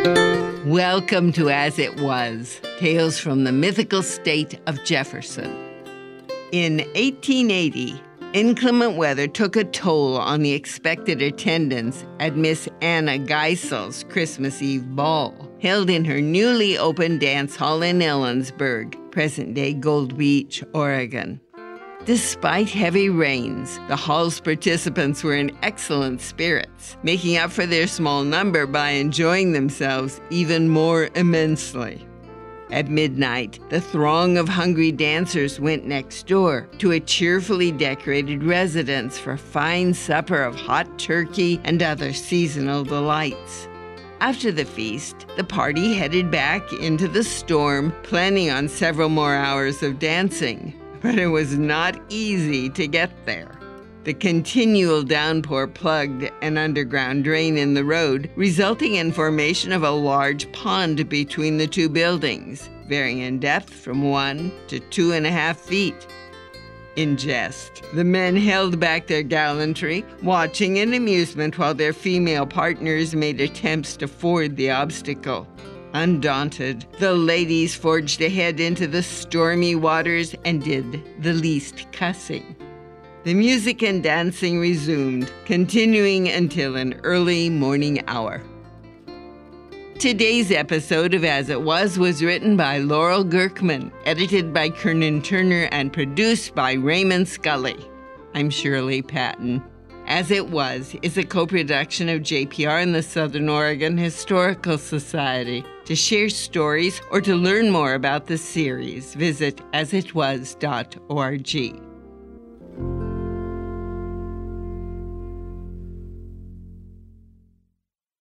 Welcome to As It Was, Tales from the Mythical State of Jefferson. In 1880, inclement weather took a toll on the expected attendance at Miss Anna Geisel's Christmas Eve ball, held in her newly opened dance hall in Ellensburg, present-day Gold Beach, Oregon. Despite heavy rains, the hall's participants were in excellent spirits, making up for their small number by enjoying themselves even more immensely. At midnight, the throng of hungry dancers went next door to a cheerfully decorated residence for a fine supper of hot turkey and other seasonal delights. After the feast, the party headed back into the storm, planning on several more hours of dancing. But it was not easy to get there. The continual downpour plugged an underground drain in the road, resulting in formation of a large pond between the two buildings, varying in depth from 1 to 2.5 feet. In jest, the men held back their gallantry, watching in amusement while their female partners made attempts to ford the obstacle. Undaunted, the ladies forged ahead into the stormy waters and did the least cussing. The music and dancing resumed, continuing until an early morning hour. Today's episode of As It Was written by Laurel Gerkman, edited by Kernan Turner, and produced by Raymond Scully. I'm Shirley Patton. As It Was is a co-production of JPR and the Southern Oregon Historical Society. To share stories or to learn more about the series, visit asitwas.org.